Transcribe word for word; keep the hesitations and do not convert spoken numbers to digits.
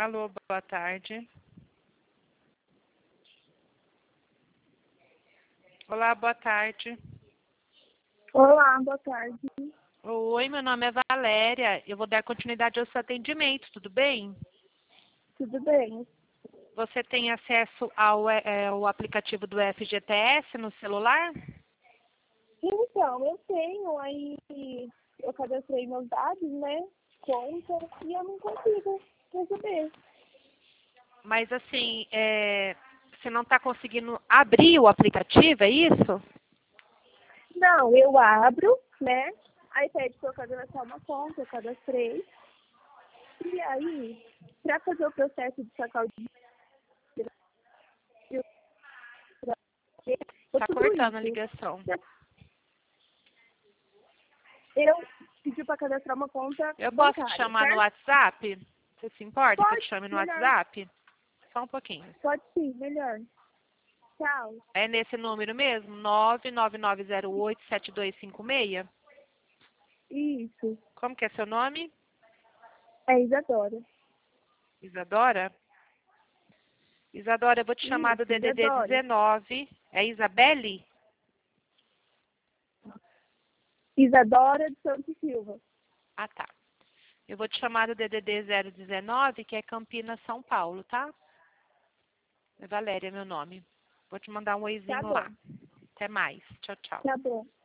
Alô, boa tarde. Olá, boa tarde. Olá, boa tarde. Oi, meu nome é Valéria. Eu vou dar continuidade ao seu atendimento, tudo bem? Tudo bem? Você tem acesso ao, é, ao aplicativo do F G T S no celular? Então, eu tenho aí, eu cadastrei meus dados, né? Conta, e eu não consigo receber. Mas assim, é, você não está conseguindo abrir o aplicativo, é isso? Não, eu abro, né? Aí pede pra eu cadastrar uma conta, eu cadastrei. E aí, pra fazer o processo de sacar o dinheiro, eu Está tudo cortando a isso. ligação. Eu pedi pra cadastrar uma conta Eu posso te bancária, chamar no certo? WhatsApp? Você se importa que eu te Pode, chame no melhor. WhatsApp? Só um pouquinho. Pode sim, melhor. Tchau. É nesse número mesmo? nove nove nove zero oito sete dois cinco seis? Isso. Como que é seu nome? É Isadora. Isadora? Isadora, eu vou te chamar do Isso, D D D Isadora. dezenove. É Isabelle? Isadora de Santos Silva. Ah, tá. Eu vou te chamar do D D D zero dezenove, que é Campinas, São Paulo, tá? É Valéria, meu nome. Vou te mandar um Tá oizinho bom, lá. Até mais. Tchau, tchau. tá bom.